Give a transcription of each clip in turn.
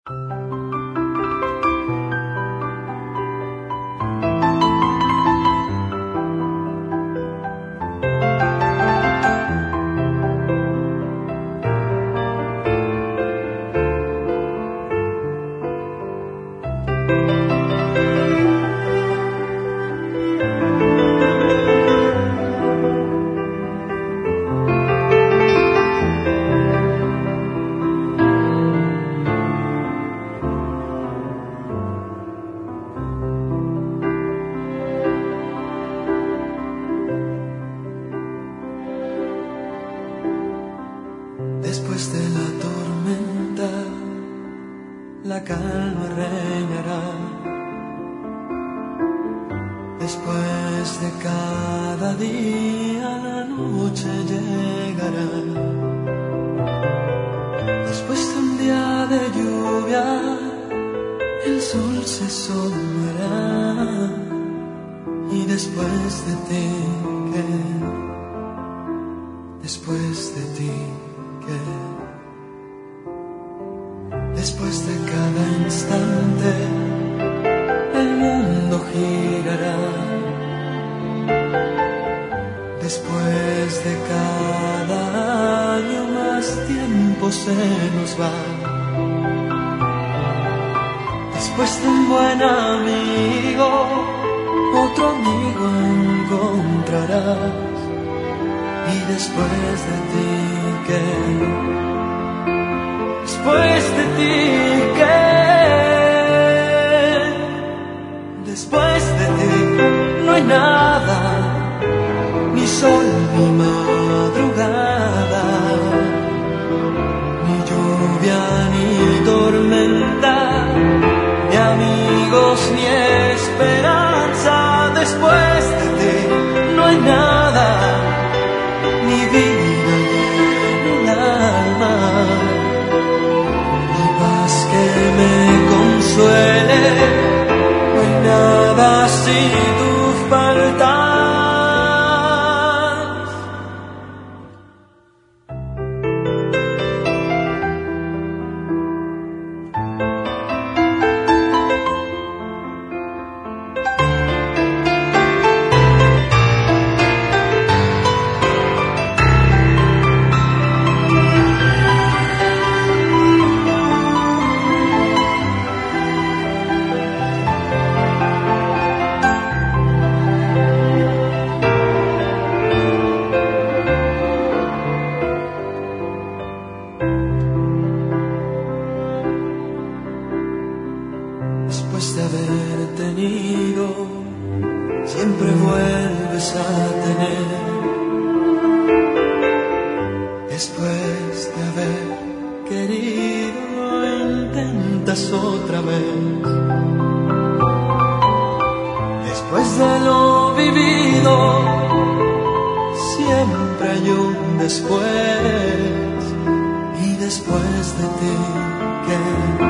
Después de la tormenta, la calma reinará. Después de cada día, la noche llegará. Después de un día de lluvia, el sol se asomará. Y después de ti, ¿qué? Después de ti, ¿qué? Después de cada instante, el mundo girará. Después de cada año, más tiempo se nos va. Después de un buen amigo, otro amigo encontrarás. Y después de ti, ¿qué? Después de ti, ¿qué? Después de ti no hay nada, ni sol ni madrugada, ni lluvia ni tormenta, ni amigos ni esperanza. Después de ti no hay nada, ni vida en el alma, ni paz que me consuele. No hay nada si tú faltas. Después de haber tenido, siempre vuelves a tener. Después de haber querido, intentas otra vez. Después de lo vivido, siempre hay un después. Y después de ti, ¿qué?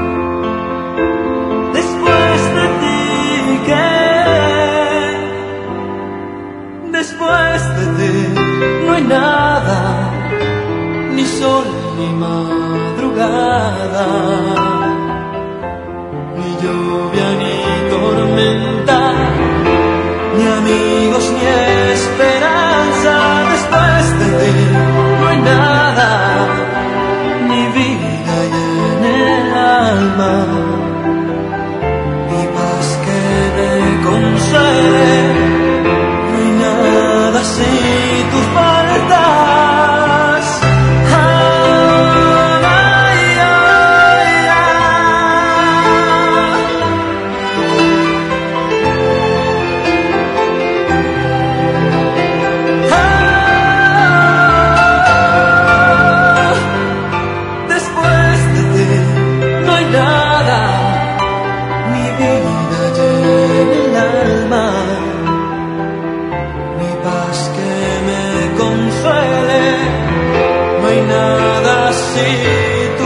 Después de ti, ¿qué? Después de ti no hay nada, ni sol ni madrugada, ni lluvia ni tormenta, ni amigos ni esperanza. Después de ti no hay nada, ni vida en el alma, consuele. No hay nada si tú faltas. Ay, ay, ay, después de ti no hay nada, ni vida en el alma, ni paz que me consuele. No hay nada si tú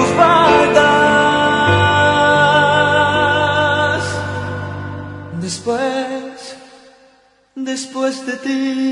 faltas. Después de ti.